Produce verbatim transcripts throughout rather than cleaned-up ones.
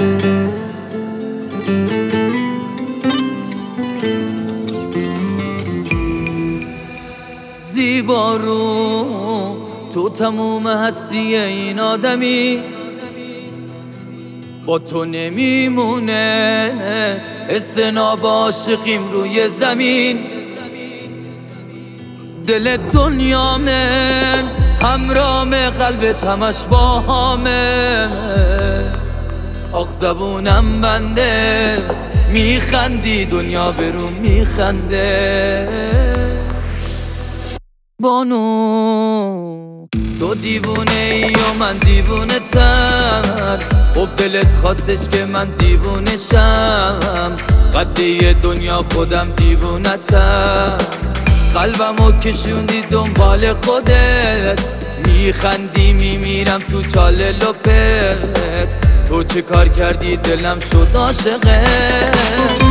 زیبا رو تو تموم هستی این آدمی، با تو نمیمونه استناب عاشقیم روی زمین. دل دنیامه همرامه، قلبت همش با همه. آخ زبونم بنده، میخندی دنیا برون میخنده. بانو تو دیوونه ای و من دیوونه تر، خب دلت خواستش که من دیوونه شم. قده دنیا خودم دیوونه تر، قلبمو کشوندی دنبال خودت. میخندی میمیرم تو چال لپت، تو چه کار کردی دلم شد عاشقت.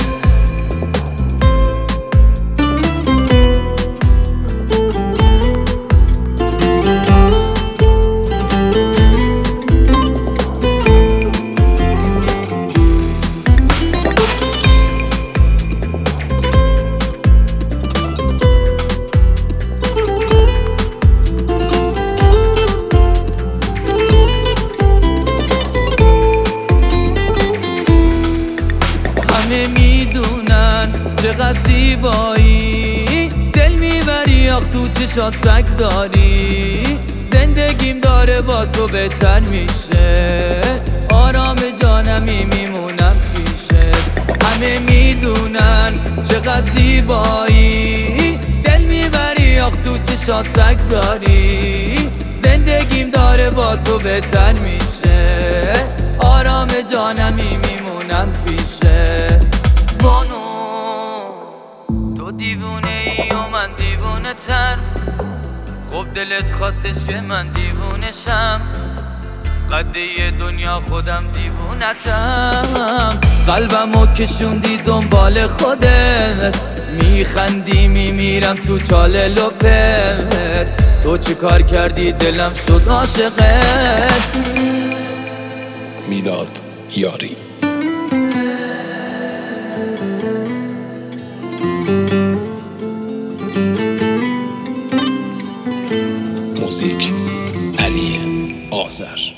چقدر زیبایی، دل میبری آخ تو چشات سگ داری. زندگیم داره با تو بهتر میشه، آرام جانمی میمونم پیشه. همه میدونن چقدر زیبایی، دل میبری آخ تو چشات سگ داری. زندگیم داره با تو بهتر میشه، آرام جانمی میمونم پیشه. بانو تو دیوونه ای و من دیوونه تر، خب دلت خواستش که من دیوونه شم. قده دنیا خودم دیوونه تم، قلبمو کشوندی دنبال خودت. میخندی میمیرم تو چال لپت، تو چه کار کردی دلم شد عاشقت. میلاد یاری. موزیک علی آذر.